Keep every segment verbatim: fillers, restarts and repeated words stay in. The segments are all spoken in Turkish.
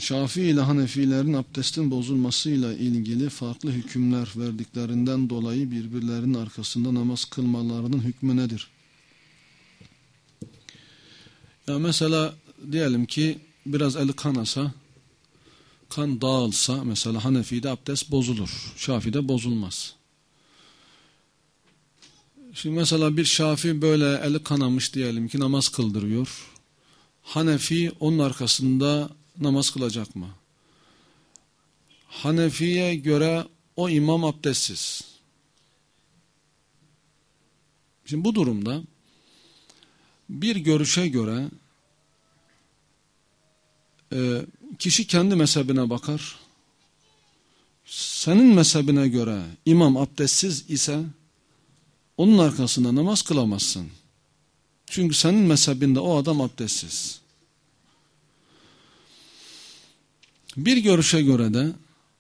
Şafii ile Hanefilerin abdestin bozulmasıyla ilgili farklı hükümler verdiklerinden dolayı birbirlerinin arkasında namaz kılmalarının hükmü nedir? Ya mesela diyelim ki biraz eli kanasa, kan dağılsa mesela Hanefi'de abdest bozulur, Şafii'de bozulmaz. Şimdi mesela bir Şafii böyle eli kanamış diyelim ki namaz kıldırıyor. Hanefi onun arkasında namaz kılacak mı? Hanefi'ye göre o imam abdestsiz. Şimdi bu durumda bir görüşe göre e, kişi kendi mezhebine bakar. Senin mezhebine göre imam abdestsiz ise onun arkasında namaz kılamazsın. Çünkü senin mezhebinde o adam abdestsiz. Bir görüşe göre de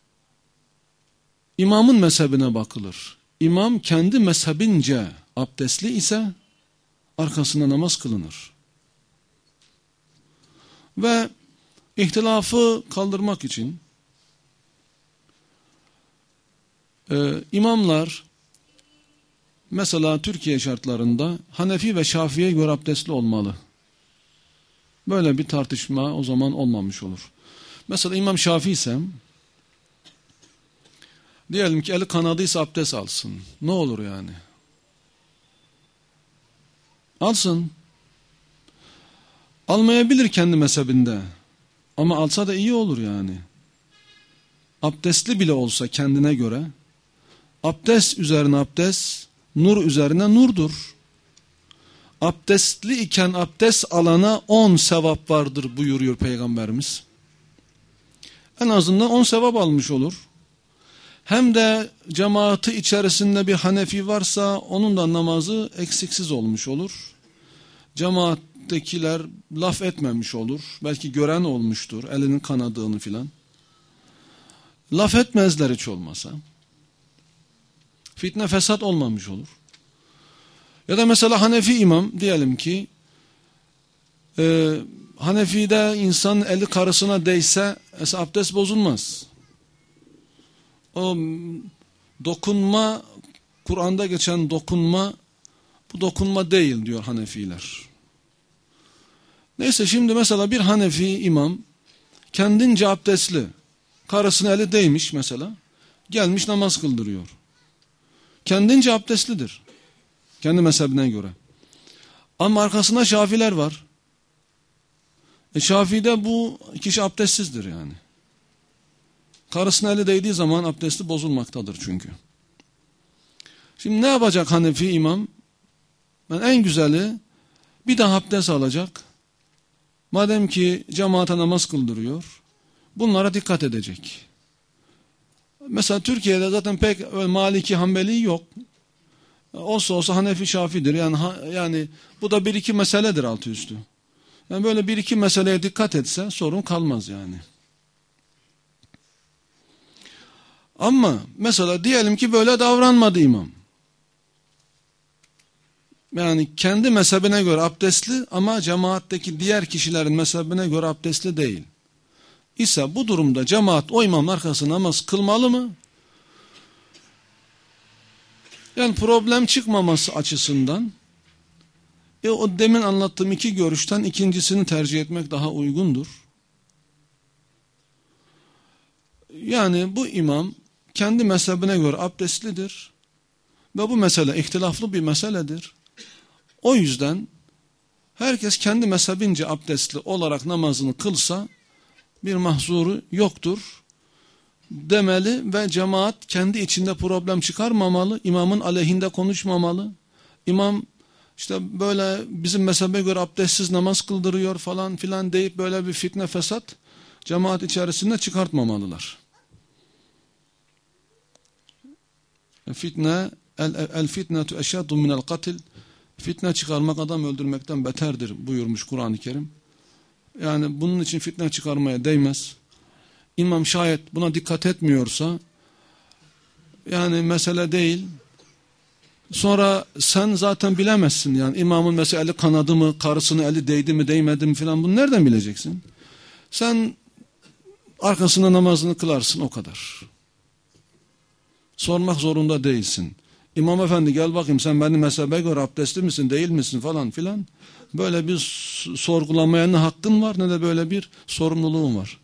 imamın mezhebine bakılır. İmam kendi mezhebince abdestli ise arkasında namaz kılınır. Ve ihtilafı kaldırmak için e, imamlar mesela Türkiye şartlarında Hanefi ve Şafii'ye göre abdestli olmalı. Böyle bir tartışma o zaman olmamış olur. Mesela İmam Şafii ise diyelim ki eli kanadıysa abdest alsın. Ne olur yani? Alsın. Almayabilir kendi mezhebinde. Ama alsa da iyi olur yani. Abdestli bile olsa kendine göre. Abdest üzerine abdest, nur üzerine nurdur. Abdestli iken abdest alana on sevap vardır buyuruyor Peygamberimiz. En azından on sevap almış olur. Hem de cemaati içerisinde bir Hanefi varsa onun da namazı eksiksiz olmuş olur. Cemaattekiler laf etmemiş olur. Belki gören olmuştur elinin kanadığını filan. Laf etmezler hiç olmasa. Fitne fesat olmamış olur. Ya da mesela Hanefi imam diyelim ki e, Hanefi'de insan eli karısına değse abdest bozulmaz. O dokunma, Kur'an'da geçen dokunma, bu dokunma değil diyor Hanefiler. Neyse şimdi mesela bir Hanefi imam kendince abdestli, karısına eli değmiş mesela, gelmiş namaz kıldırıyor. Kendince abdestlidir. Kendi mezhebine göre. Ama arkasında Şafiler var. E Şafii'de bu kişi abdestsizdir yani. Karısına eli değdiği zaman abdesti bozulmaktadır çünkü. Şimdi ne yapacak Hanefi imam? Yani en güzeli bir daha abdest alacak. Madem ki cemaate namaz kıldırıyor, bunlara dikkat edecek. Mesela Türkiye'de zaten pek Maliki Hanbeli yok. Olsa olsa Hanefi Şafii'dir. Yani yani bu da bir iki meseledir altı üstü. Yani böyle bir iki meseleye dikkat etse sorun kalmaz yani. Ama mesela diyelim ki böyle davranmadı imam. Yani kendi mezhebine göre abdestli ama cemaatteki diğer kişilerin mezhebine göre abdestli değil. İse bu durumda cemaat o imamın arkasında namaz kılmalı mı? Yani problem çıkmaması açısından e o demin anlattığım iki görüşten ikincisini tercih etmek daha uygundur. Yani bu imam kendi mezhebine göre abdestlidir ve bu mesele ihtilaflı bir meseledir. O yüzden herkes kendi mezhebince abdestli olarak namazını kılsa bir mahzuru yoktur demeli ve cemaat kendi içinde problem çıkarmamalı, imamın aleyhinde konuşmamalı. İmam işte böyle bizim mezhebe göre abdestsiz namaz kıldırıyor falan filan deyip böyle bir fitne fesat cemaat içerisinde çıkartmamalılar. Fitne el, el fitnetu eşaddu minel katil, fitne çıkarmak adam öldürmekten beterdir buyurmuş Kur'an-ı Kerim. Yani bunun için fitne çıkarmaya değmez. İmam şayet buna dikkat etmiyorsa yani mesele değil. Sonra sen zaten bilemezsin yani imamın mesela eli kanadı mı, karısının eli değdi mi değmedi mi filan bunu nereden bileceksin? Sen Arkasında namazını kılarsın, o kadar. Sormak zorunda değilsin. İmam efendi gel bakayım sen benim mezhebe göre abdestli misin değil misin falan filan. Böyle bir sorgulamaya ne hakkın var ne de böyle bir sorumluluğun var.